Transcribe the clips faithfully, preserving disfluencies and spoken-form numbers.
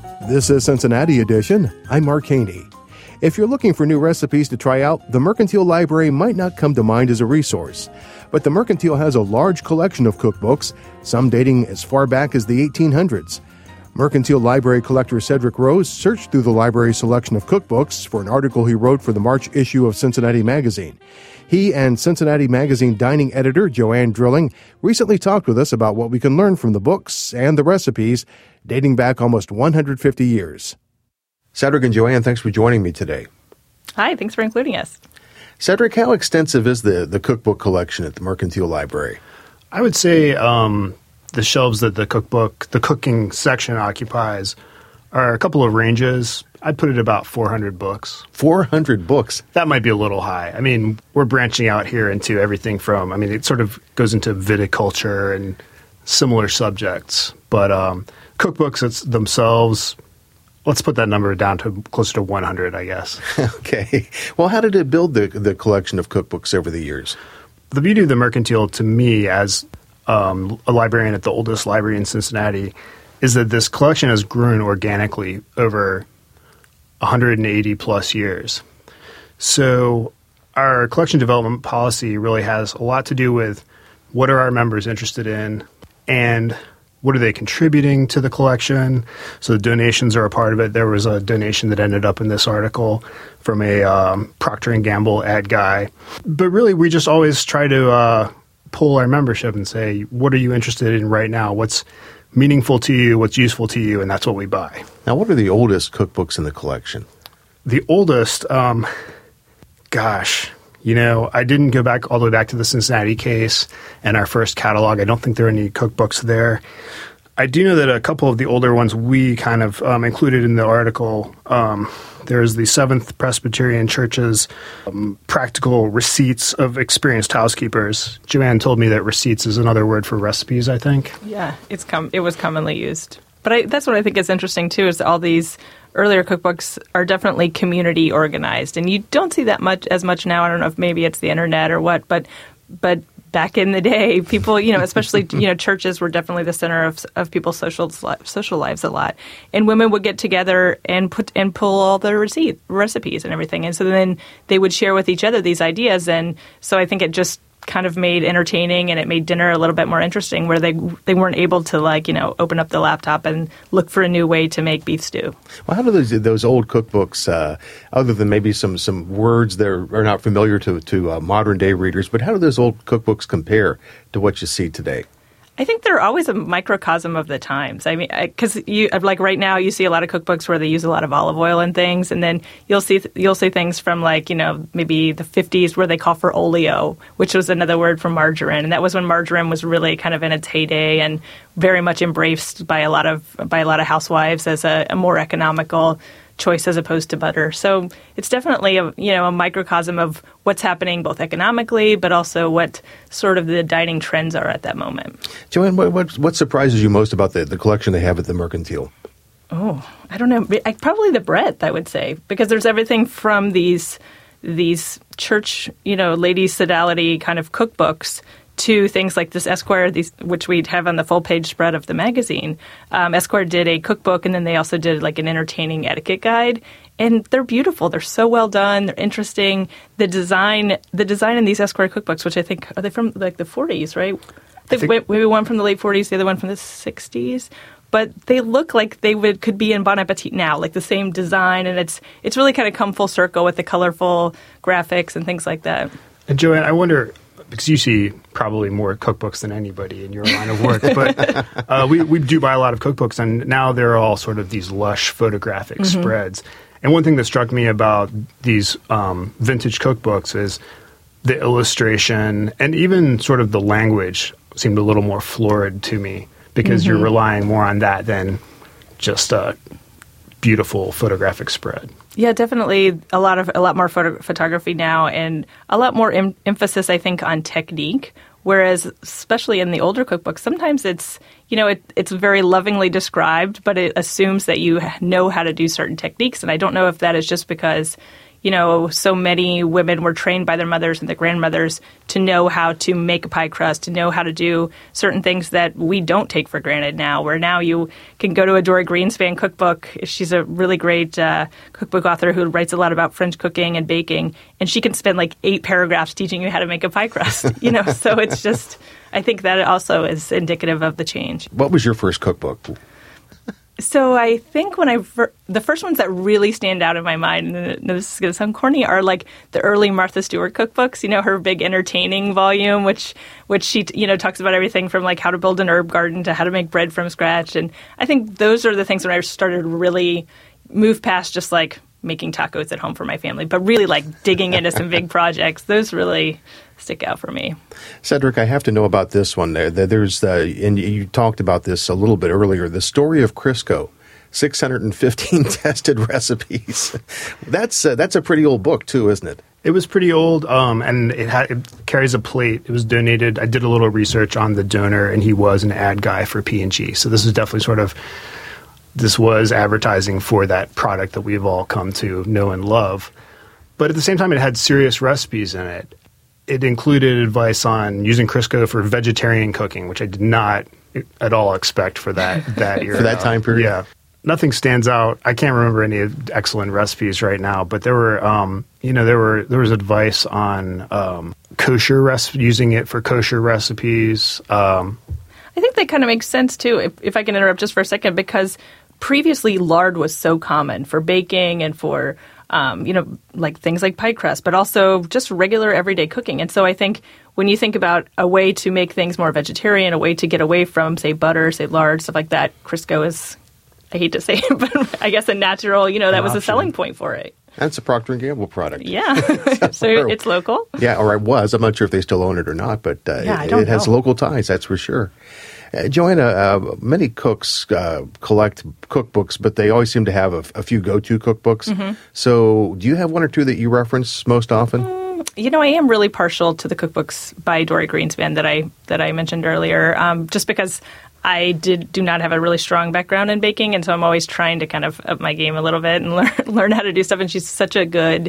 This is Cincinnati Edition. I'm Mark Haney. If you're looking for new recipes to try out, the Mercantile Library might not come to mind as a resource. But the Mercantile has a large collection of cookbooks, some dating as far back as the eighteen hundreds. Mercantile Library collector Cedric Rose searched through the library's selection of cookbooks for an article he wrote for the March issue of Cincinnati Magazine. He and Cincinnati Magazine dining editor Joanne Drilling recently talked with us about what we can learn from the books and the recipes dating back almost one hundred fifty years. Cedric and Joanne, thanks for joining me today. Hi, thanks for including us. Cedric, how extensive is the, the cookbook collection at the Mercantile Library? I would say um, the shelves that the cookbook, the cooking section occupies are a couple of ranges. I'd put it about four hundred books. four hundred books? That might be a little high. I mean, we're branching out here into everything from, I mean, it sort of goes into viticulture and similar subjects. But um, cookbooks it's themselves, let's put that number down to closer to one hundred, I guess. Okay. Well, how did it build the, the collection of cookbooks over the years? The beauty of the Mercantile, to me, as um, a librarian at the oldest library in Cincinnati, is that this collection has grown organically over one hundred eighty plus years. So our collection development policy really has a lot to do with what are our members interested in and what are they contributing to the collection. So the donations are a part of it. There was a donation that ended up in this article from a um, Procter and Gamble ad guy. But really, we just always try to uh, pull our membership and say, what are you interested in right now? What's meaningful to you, what's useful to you, and that's what we buy. Now, what are the oldest cookbooks in the collection? The oldest, um, gosh, you know, I didn't go back all the way back to the Cincinnati case and our first catalog. I don't think there are any cookbooks there. I do know that a couple of the older ones we kind of um, included in the article. Um, there's the Seventh Presbyterian Church's um, practical receipts of experienced housekeepers. Joanne told me that receipts is another word for recipes, I think. Yeah, it's com- it was commonly used. But I, that's what I think is interesting, too, is all these earlier cookbooks are definitely community organized. And you don't see that much as much now. I don't know if maybe it's the internet or what, but but back in the day, people, you know, especially, you know, churches were definitely the center of of people's social social lives a lot. And women would get together and put and pull all the receipt, recipes and everything. And so then they would share with each other these ideas. And so I think it just kind of made entertaining and it made dinner a little bit more interesting, where they they weren't able to, like, you know, open up the laptop and look for a new way to make beef stew. Well, how do those those old cookbooks, uh, other than maybe some, some words that are, are not familiar to, to uh, modern day readers, but how do those old cookbooks compare to what you see today? I think they're always a microcosm of the times. I mean, because you like right now, you see a lot of cookbooks where they use a lot of olive oil and things, and then you'll see you'll see things from, like, you know, maybe the fifties where they call for oleo, which was another word for margarine, and that was when margarine was really kind of in its heyday and very much embraced by a lot of by a lot of housewives as a, a more economical choice as opposed to butter. So it's definitely a, you know, a microcosm of what's happening both economically, but also what sort of the dining trends are at that moment. Joanne, what what, what surprises you most about the, the collection they have at the Mercantile? Oh, I don't know. I, probably the breadth, I would say, because there's everything from these these church, you know, ladies' sodality kind of cookbooks to things like this Esquire, these, which we'd have on the full page spread of the magazine. Um, Esquire did a cookbook, and then they also did like an entertaining etiquette guide. And they're beautiful. They're so well done. They're interesting. The design, the design in these Esquire cookbooks, which I think are they from like the forties, right? I think maybe one from the late forties, the other one from the sixties. But they look like they would could be in Bon Appetit now, like the same design, and it's it's really kind of come full circle with the colorful graphics and things like that. And Joanne, I wonder, because you see probably more cookbooks than anybody in your line of work, but uh, we, we do buy a lot of cookbooks, and now they're all sort of these lush photographic mm-hmm. spreads. And one thing that struck me about these um, vintage cookbooks is the illustration and even sort of the language seemed a little more florid to me, because mm-hmm. you're relying more on that than just a beautiful photographic spread. Yeah, definitely a lot of a lot more photo- photography now, and a lot more em- emphasis, I think, on technique. Whereas, especially in the older cookbooks, sometimes it's, you know, it, it's very lovingly described, but it assumes that you know how to do certain techniques. And I don't know if that is just because, you know, so many women were trained by their mothers and their grandmothers to know how to make a pie crust, to know how to do certain things that we don't take for granted now, where now you can go to a Dory Greenspan cookbook. She's a really great uh, cookbook author who writes a lot about French cooking and baking, and she can spend like eight paragraphs teaching you how to make a pie crust, you know, so it's just, I think that also is indicative of the change. What was your first cookbook? So I think when I ver- the first ones that really stand out in my mind, and this is going to sound corny, are like the early Martha Stewart cookbooks. You know, her big entertaining volume, which which she you know talks about everything from like how to build an herb garden to how to make bread from scratch. And I think those are the things when I started to really move past just like making tacos at home for my family, but really like digging into some big projects. Those really stick out for me. Cedric, I have to know about this one. There, there's uh, and you talked about this a little bit earlier. The Story of Crisco, six hundred fifteen tested recipes. That's uh, that's a pretty old book too, isn't it? It was pretty old, um, and it, had, it carries a plate. It was donated. I did a little research on the donor, and he was an ad guy for P and G. So this is definitely sort of this was advertising for that product that we've all come to know and love. But at the same time, it had serious recipes in it. It included advice on using Crisco for vegetarian cooking, which I did not at all expect for that that era. For that time period? Yeah. Nothing stands out. I can't remember any excellent recipes right now, but there were, um, you know, there were there was advice on um, kosher recipe, using it for kosher recipes. Um, I think that kind of makes sense too, if, if I can interrupt just for a second, because previously lard was so common for baking and for Um, you know, like things like pie crust, but also just regular everyday cooking. And so I think when you think about a way to make things more vegetarian, a way to get away from, say, butter, say, lard, stuff like that, Crisco is, I hate to say it, but I guess a natural, you know, that An was option. a selling point for it. That's a Procter and Gamble product. Yeah. So it's local? Yeah, or it was. I'm not sure if they still own it or not, but uh, Yeah, I it, don't it has know. local ties, that's for sure. Uh, Joanna, uh, many cooks uh, collect cookbooks, but they always seem to have a, a few go-to cookbooks. Mm-hmm. So do you have one or two that you reference most often? Mm, you know, I am really partial to the cookbooks by Dory Greenspan that I that I mentioned earlier, um, just because I did do not have a really strong background in baking, and so I'm always trying to kind of up my game a little bit and learn, learn how to do stuff. And she's such a good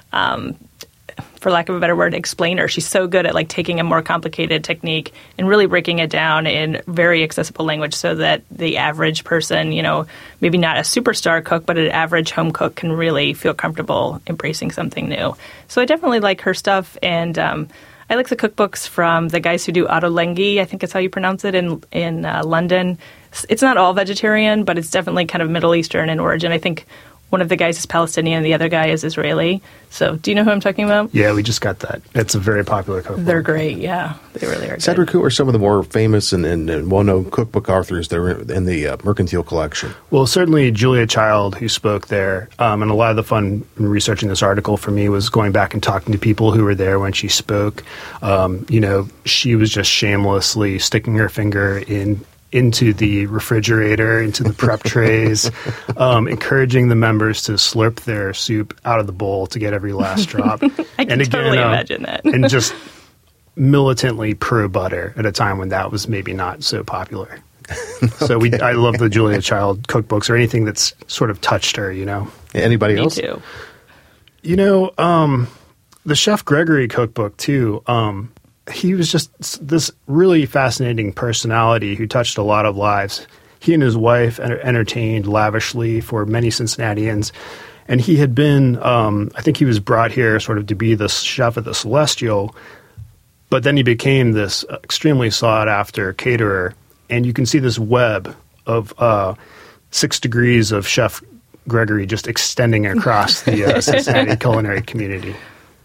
um for lack of a better word, explainer. She's so good at like taking a more complicated technique and really breaking it down in very accessible language so that the average person, you know, maybe not a superstar cook, but an average home cook can really feel comfortable embracing something new. So I definitely like her stuff. And um, I like the cookbooks from the guys who do Ottolenghi, I think is how you pronounce it, in, in uh, London. It's not all vegetarian, but it's definitely kind of Middle Eastern in origin. I think one of the guys is Palestinian, the other guy is Israeli. So do you know who I'm talking about? yeah, we just got that. It's a very popular cookbook. They're great, yeah. They really are Cedric, good. who are some of the more famous and, and, and well-known cookbook authors that are in the uh, Mercantile Collection? Well, certainly Julia Child, who spoke there, um, and a lot of the fun in researching this article for me was going back and talking to people who were there when she spoke. Um, you know, she was just shamelessly sticking her finger in into the refrigerator, into the prep trays, um, encouraging the members to slurp their soup out of the bowl to get every last drop. I can and again, totally uh, imagine that. and just militantly pro butter at a time when that was maybe not so popular. So we, I love the Julia Child cookbooks or anything that's sort of touched her, you know. Anybody Me else? too. You know, um, the Chef Gregory cookbook too. Um, he was just this really fascinating personality who touched a lot of lives. He and his wife enter- entertained lavishly for many Cincinnatians. And he had been, um, I think he was brought here sort of to be the chef at the Celestial, but then he became this extremely sought-after caterer. And you can see this web of uh, six degrees of Chef Gregory just extending across the uh, Cincinnati culinary community.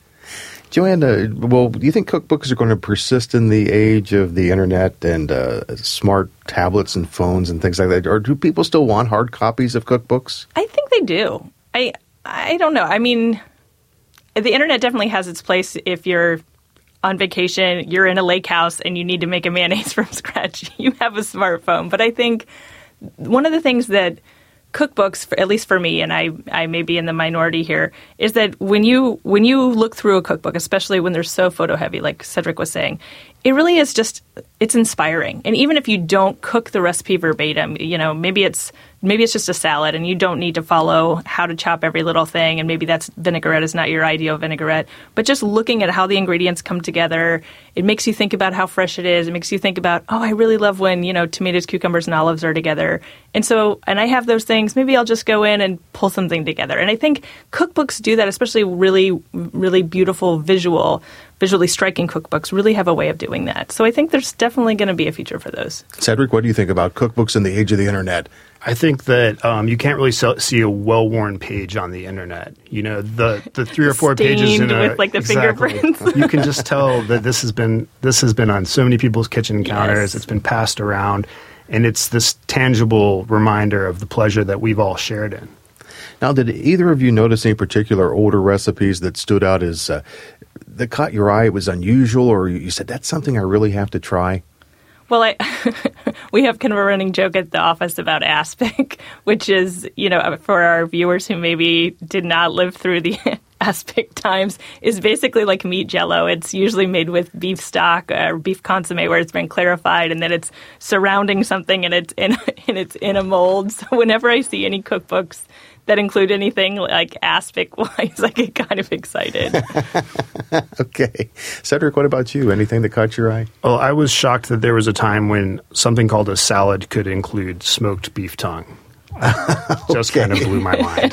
Joanna, well, do you think cookbooks are going to persist in the age of the internet and uh, smart tablets and phones and things like that? Or do people still want hard copies of cookbooks? I think they do. I I don't know. I mean, the internet definitely has its place if you're on vacation, you're in a lake house, and you need to make a mayonnaise from scratch. You have a smartphone. But I think one of the things that cookbooks, for, at least for me, and I, I may be in the minority here, is that when you when you look through a cookbook, especially when they're so photo heavy, like Cedric was saying, it really is just, it's inspiring. And even if you don't cook the recipe verbatim, you know, maybe it's maybe it's just a salad and you don't need to follow how to chop every little thing, and maybe that's vinaigrette is not your ideal vinaigrette. But just looking at how the ingredients come together, it makes you think about how fresh it is. It makes you think about, oh, I really love when, you know, tomatoes, cucumbers, and olives are together. And so, and I have those things, maybe I'll just go in and pull something together. And I think cookbooks do that, especially really, really beautiful visual, visually striking cookbooks really have a way of doing that. So I think there's definitely going to be a future for those. Cedric, what do you think about cookbooks in the age of the internet? I think that um, you can't really so- see a well-worn page on the internet. You know, the, the three or four Stained pages in a, with like the exactly. fingerprints. You can just tell that this has been this has been on so many people's kitchen counters. Yes. It's been passed around, and it's this tangible reminder of the pleasure that we've all shared in. Now, did either of you notice any particular older recipes that stood out as uh, that caught your eye? It was unusual, or you said that's something I really have to try? Well, I, we have kind of a running joke at the office about aspic, which is, you know, for our viewers who maybe did not live through the aspic times, is basically like meat jello. It's usually made with beef stock or beef consomme where it's been clarified, and then it's surrounding something and it's in, and it's in a mold. So whenever I see any cookbooks that include anything like aspic-wise, I get kind of excited. Okay. Cedric, what about you? Anything that caught your eye? Well, I was shocked that there was a time when something called a salad could include smoked beef tongue. Just kind of blew my mind.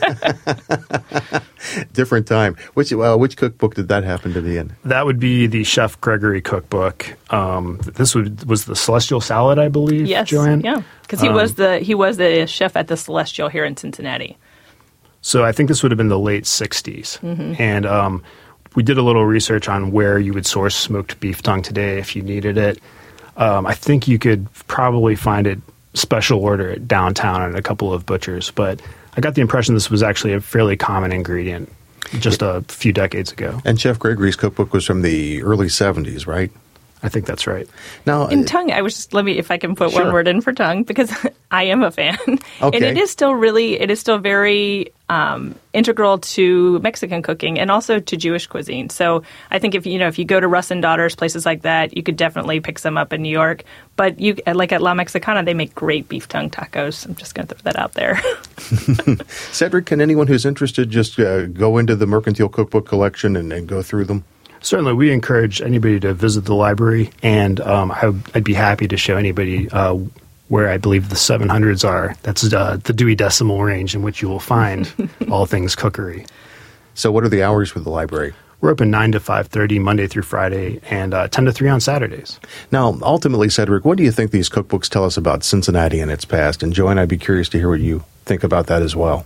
Different time. Which uh, which cookbook did that happen to be in? That would be the Chef Gregory cookbook. Um, this would, was the Celestial Salad, I believe. Yes, Joanne? yeah, because he um, was the he was the chef at the Celestial here in Cincinnati. So I think this would have been the late sixties, mm-hmm. and um, we did a little research on where you would source smoked beef tongue today if you needed it. Um, I think you could probably find it special order at downtown at a couple of butchers, but I got the impression this was actually a fairly common ingredient just a few decades ago. And Chef Gregory's cookbook was from the early seventies, right? I think that's right. Now, in tongue, I was just let me if I can put Sure. one word in for tongue, because I am a fan, Okay. and it is still really it is still very um, integral to Mexican cooking and also to Jewish cuisine. So I think if you know if you go to Russ and Daughters, places like that, you could definitely pick some up in New York. But you like at La Mexicana, they make great beef tongue tacos. I'm just going to throw that out there. Cedric, can anyone who's interested just uh, go into the Mercantile Cookbook Collection and, and go through them? Certainly, we encourage anybody to visit the library, and um, I, I'd be happy to show anybody uh, where I believe the seven hundreds are. That's uh, the Dewey Decimal range in which you will find all things cookery. So what are the hours for the library? We're open nine to five thirty Monday through Friday, and uh, ten to three on Saturdays. Now, ultimately, Cedric, what do you think these cookbooks tell us about Cincinnati and its past? And Joanne, I'd be curious to hear what you think about that as well.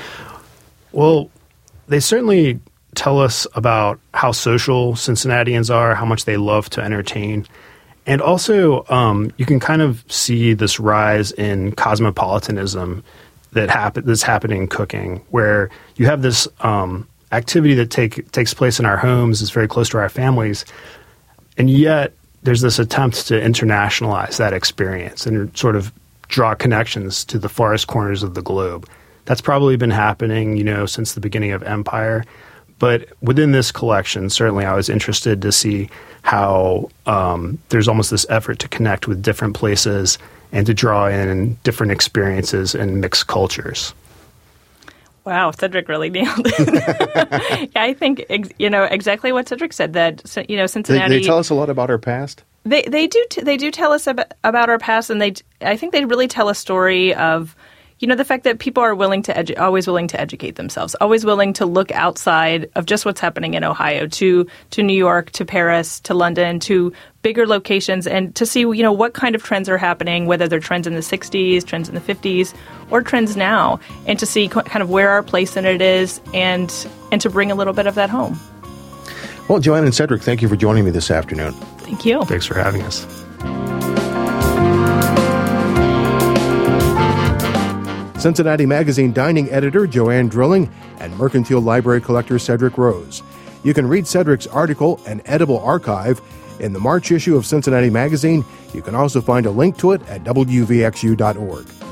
Well, they certainly tell us about how social Cincinnatians are, how much they love to entertain. And also, um, you can kind of see this rise in cosmopolitanism that happen- that's happening in cooking, where you have this um, activity that take, takes place in our homes, is very close to our families, and yet there's this attempt to internationalize that experience and sort of draw connections to the farthest corners of the globe. That's probably been happening, you know, since the beginning of empire. But within this collection, certainly I was interested to see how um, there's almost this effort to connect with different places and to draw in different experiences and mixed cultures. Wow, Cedric really nailed it. Yeah, I think ex- you know exactly what Cedric said. That you know Cincinnati. They, they tell us a lot about our past. They they do t- they do tell us about, about our past, and they I think they really tell a story of. You know, the fact that people are willing to edu- always willing to educate themselves, always willing to look outside of just what's happening in Ohio to to New York, to Paris, to London, to bigger locations, and to see, you know, what kind of trends are happening, whether they're trends in the sixties, trends in the fifties, or trends now, and to see co- kind of where our place in it is, and and to bring a little bit of that home. Well, Joanne and Cedric, thank you for joining me this afternoon. Thank you. Thanks for having us. Cincinnati Magazine dining editor Joanne Drilling and Mercantile Library collector Cedric Rose. You can read Cedric's article, An Edible Archive, in the March issue of Cincinnati Magazine. You can also find a link to it at W V X U dot org.